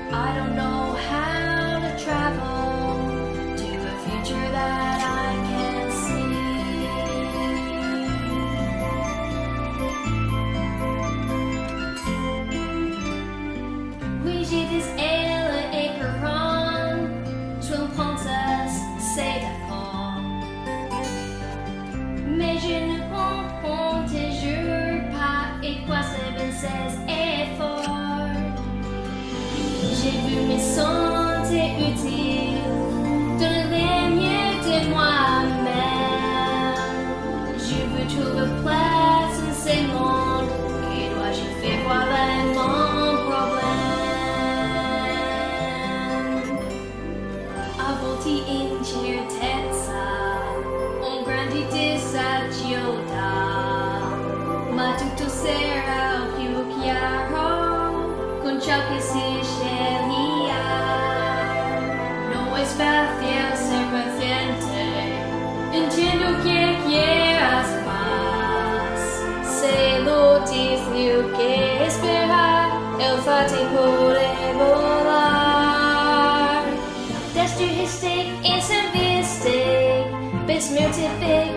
I don't know how to travel to a future that I can see. Oui, j'ai des ailes écœurantes, je une princesse, c'est d'accord. Mais je ne comprends toujours pas et quoi c'est 26 efforts. J'ai vu mes santé utiles, donner mieux de moi-même. Je veux trouver place dans ce monde, que dois-je faire, voilà mon problème. Avolti incertezza, un grande disagiosa, ma tutto sarà più chiaro con ciò che si sceglie. No espacio ser paciente, entiendo que quieras más. Se lo dice que espera, el fate puede volar. Das du hastig is een wistig, besmeurt het big